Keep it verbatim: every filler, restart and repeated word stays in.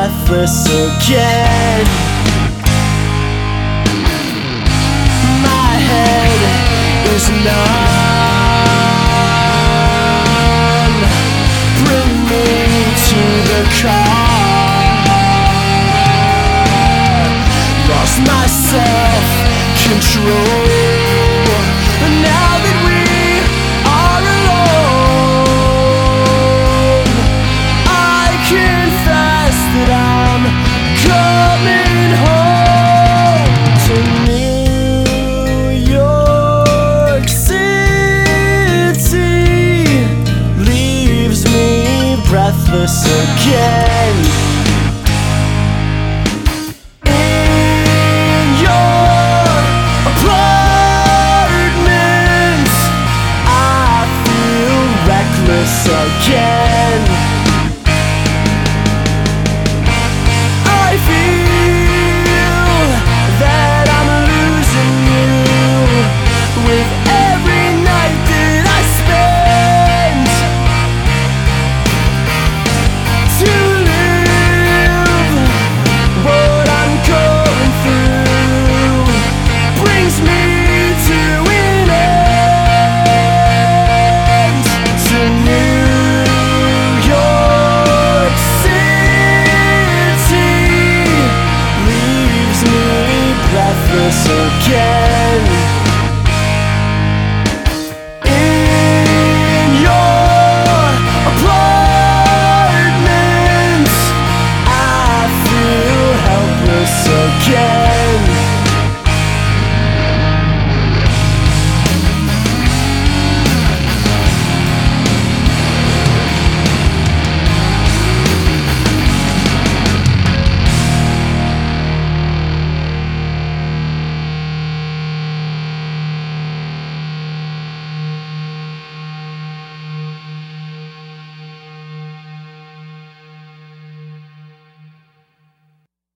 breathless again. My head is numb. Bring me to the car. Lost my self-control. Now that we are alone, I confess that I'm coming home to New York City. Leaves me breathless again. In your apartment, I feel reckless again.